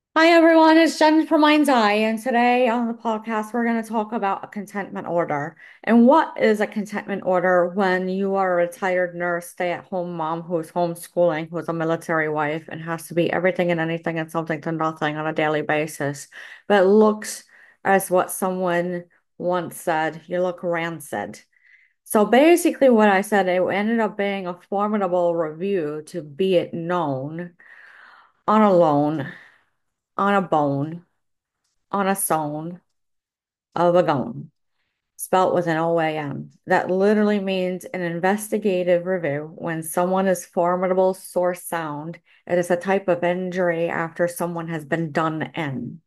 Hi everyone, it's Jen from Mind's Eye, and today on the podcast we're going to talk about a contentment order. And what is a contentment order when you are a retired nurse, stay-at-home mom who's homeschooling, who's a military wife, and has to be everything and anything and something to nothing on a daily basis, but looks as what someone once said, you look rancid. So basically what I said, it ended up being a formidable review to be it known on a loan, on a bone on a stone of a gun, spelt with an OAM. That literally means an investigative review. When someone is formidable source sound, it is a type of injury after someone has been done in.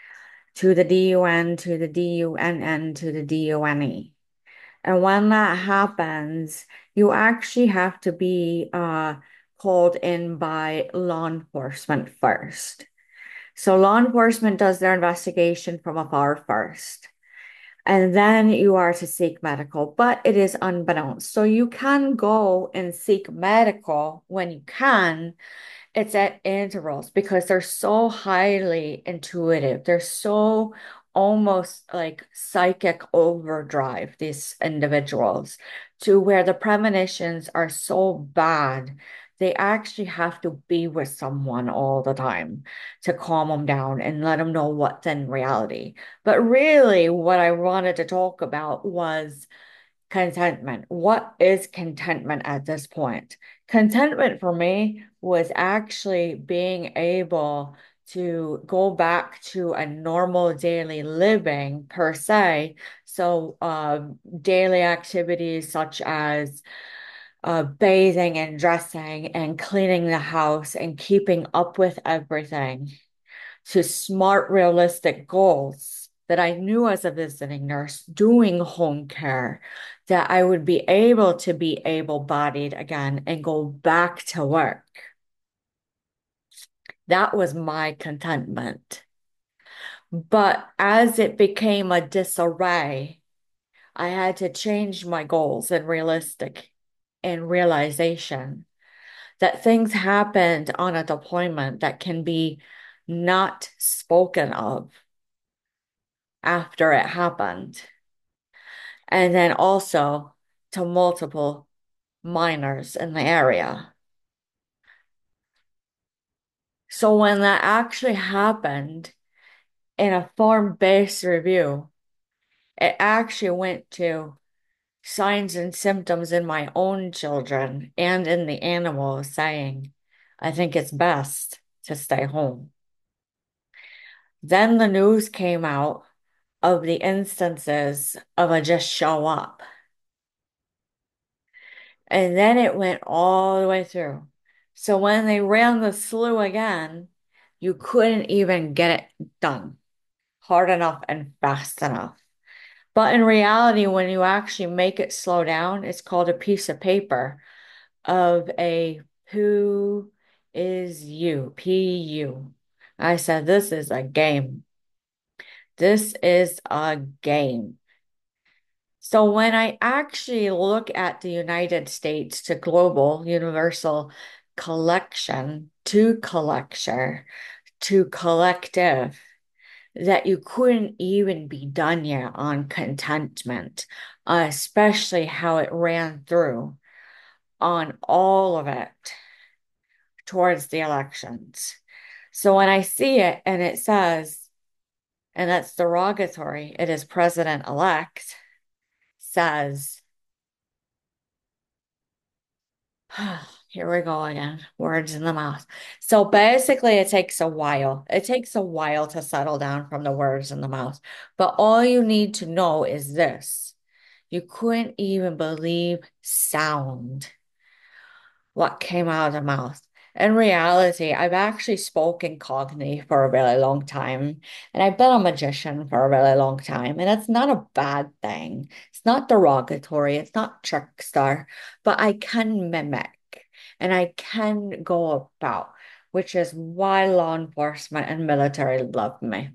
To the DUN, to the DUNN, to the DUNE. And when that happens, you actually have to be called in by law enforcement first. So law enforcement does their investigation from afar first. And then you are to seek medical, but it is unbeknownst. So you can go and seek medical when you can. It's at intervals because they're so highly intuitive. They're so almost like psychic overdrive, these individuals, to where the premonitions are so bad. They actually have to be with someone all the time to calm them down and let them know what's in reality. But really, what I wanted to talk about was contentment. What is contentment at this point? Contentment for me was actually being able to go back to a normal daily living per se. So, daily activities such as bathing and dressing and cleaning the house and keeping up with everything to smart, realistic goals that I knew as a visiting nurse doing home care, that I would be able to be able-bodied again and go back to work. That was my contentment. But as it became a disarray, I had to change my goals and realistic and realization that things happened on a deployment that can be not spoken of after it happened. And then also to multiple minors in the area. So when that actually happened in a form-based review, it actually went to signs and symptoms in my own children and in the animals saying, I think it's best to stay home. Then the news came out of the instances of a just show up. And then it went all the way through. So when they ran the slew again, you couldn't even get it done hard enough and fast enough. But in reality, when you actually make it slow down, it's called a piece of paper of a who is you, PU. I said, this is a game. This is a game. So when I actually look at the United States to global universal collection to collector to collective, that you couldn't even be done yet on contentment, especially how it ran through on all of it towards the elections. So when I see it and it says, and that's derogatory, it is president-elect, says, here we go again. Words in the mouth. So basically, it takes a while. It takes a while to settle down from the words in the mouth. But all you need to know is this. You couldn't even believe sound, what came out of the mouth. In reality, I've actually spoken Cockney for a really long time, and I've been a magician for a really long time, and it's not a bad thing. It's not derogatory, it's not trickster, but I can mimic and I can go about, which is why law enforcement and military love me.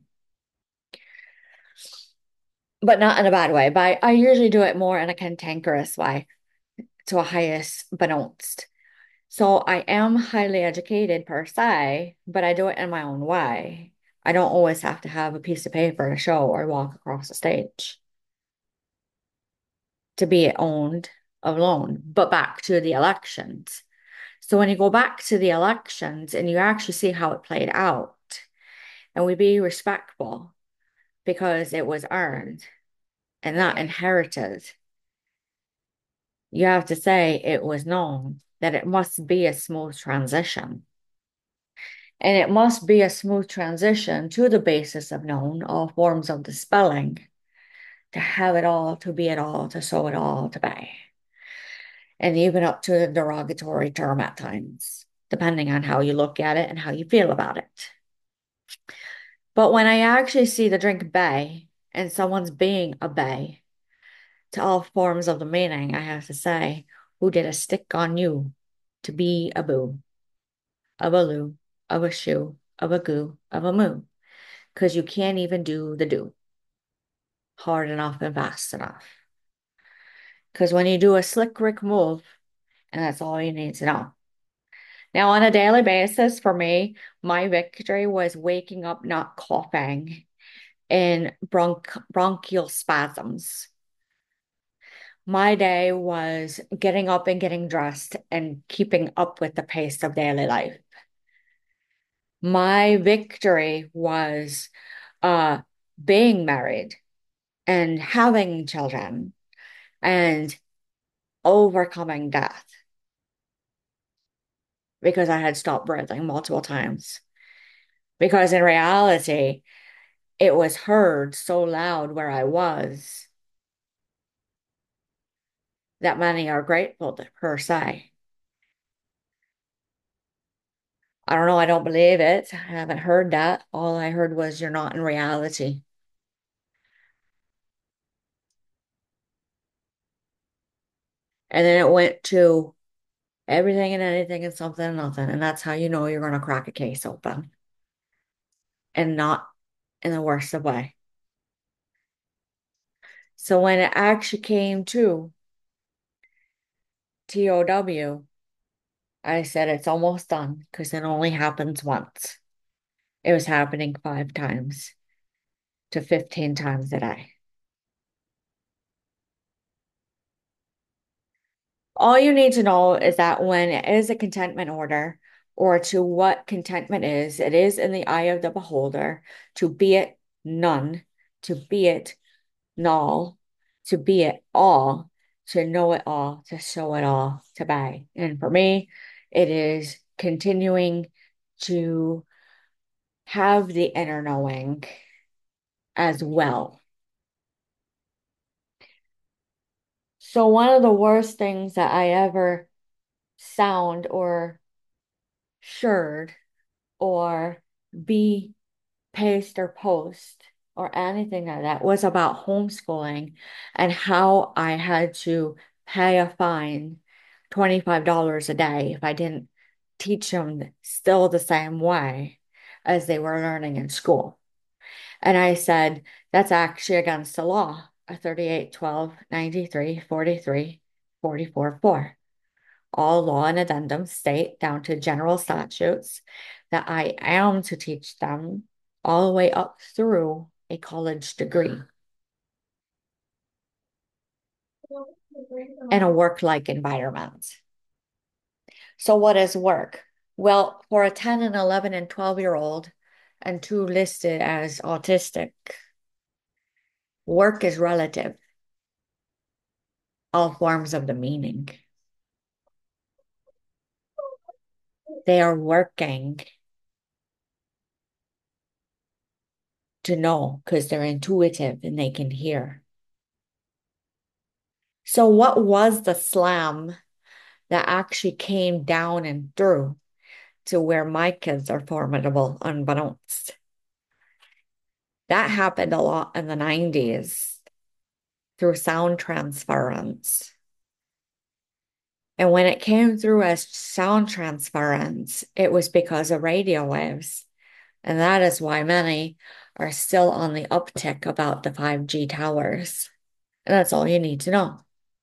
But not in a bad way, but I usually do it more in a cantankerous way to a highest beknownst. So I am highly educated per se, but I do it in my own way. I don't always have to have a piece of paper to show or walk across the stage to be owned alone. But back to the elections. So when you go back to the elections and you actually see how it played out, and we be respectful because it was earned and not inherited, you have to say it was known that it must be a smooth transition. And it must be a smooth transition to the basis of known, all forms of the spelling, to have it all, to be it all, to show it all, to be. And even up to the derogatory term at times, depending on how you look at it and how you feel about it. But when I actually see the drink bay and someone's being a bay to all forms of the meaning, I have to say, who did a stick on you to be a boo, of a loo, of a shoe, of a goo, of a moo? Because you can't even do the do hard enough and fast enough. Because when you do a slick Rick move, and that's all you need to know. Now, on a daily basis, for me, my victory was waking up not coughing and bronchial spasms. My day was getting up and getting dressed and keeping up with the pace of daily life. My victory was uh, being married and having children and overcoming death because I had stopped breathing multiple times. Because in reality, it was heard so loud where I was that many are grateful to, per se. I don't know, I don't believe it. I haven't heard that. All I heard was you're not in reality. And then it went to everything and anything and something and nothing. And that's how you know you're going to crack a case open and not in the worst of way. So when it actually came to TOW, I said it's almost done because it only happens once. It was happening 5 times to 15 times a day. All you need to know is that when it is a contentment order, or to what contentment is, it is in the eye of the beholder, to be it none, to be it null, to be it all, to know it all, to show it all, to be. And for me, it is continuing to have the inner knowing as well. So one of the worst things that I ever sound or shirred or be paste or post or anything like that was about homeschooling and how I had to pay a fine $25 a day if I didn't teach them still the same way as they were learning in school. And I said, that's actually against the law, a 38, 12, 93, 43, 44, 4. All law and addendum state down to general statutes that I am to teach them all the way up through a college degree in a work-like environment. So what is work? Well, for a 10 and 11 and 12-year-old and two listed as autistic, work is relative, all forms of the meaning. They are working to know because they're intuitive and they can hear. So what was the slam that actually came down and through to where my kids are formidable unbeknownst? That happened a lot in the 90s through sound transference. And when it came through as sound transference, it was because of radio waves. And that is why many are still on the uptick about the 5G towers. And that's all you need to know.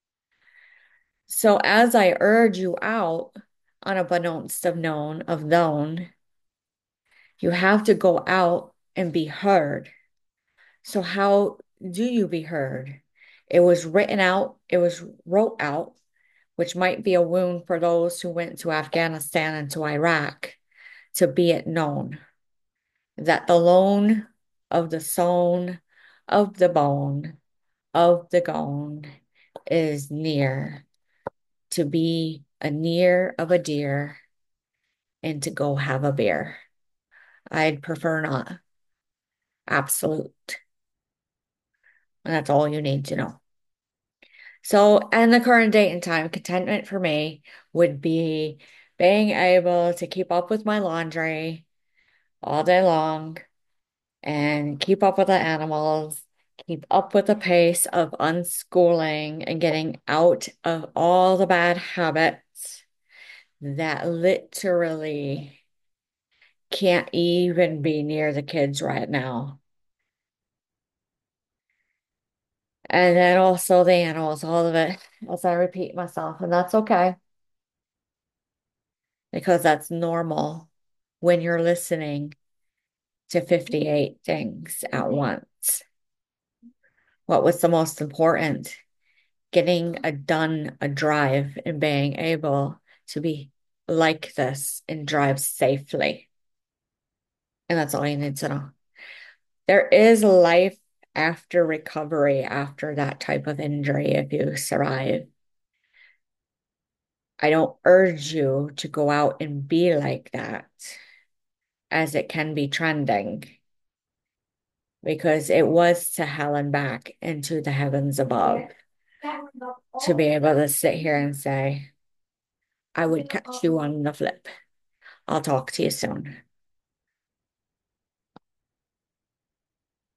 So as I urge you out, unbeknownst of known, of known, you have to go out and be heard. So how do you be heard? It was written out, it was wrote out, which might be a wound for those who went to Afghanistan and to Iraq, to be it known that the loan of the sown of the bone of the gone is near, to be a near of a deer and to go have a beer. I'd prefer not. Absolute. And that's all you need to know. So, and the current date and time, contentment for me would be being able to keep up with my laundry all day long and keep up with the animals, keep up with the pace of unschooling and getting out of all the bad habits that literally can't even be near the kids right now. And then also the animals, all of it, as I repeat myself, and that's okay because that's normal when you're listening to 58 things at once. What was the most important? Getting a drive and being able to be like this and drive safely. And that's all you need to know. There is life after recovery, after that type of injury, if you survive. I don't urge you to go out and be like that, as it can be trending, because it was to hell and back into the heavens above to be able to sit here and say, I would catch you on the flip. I'll talk to you soon.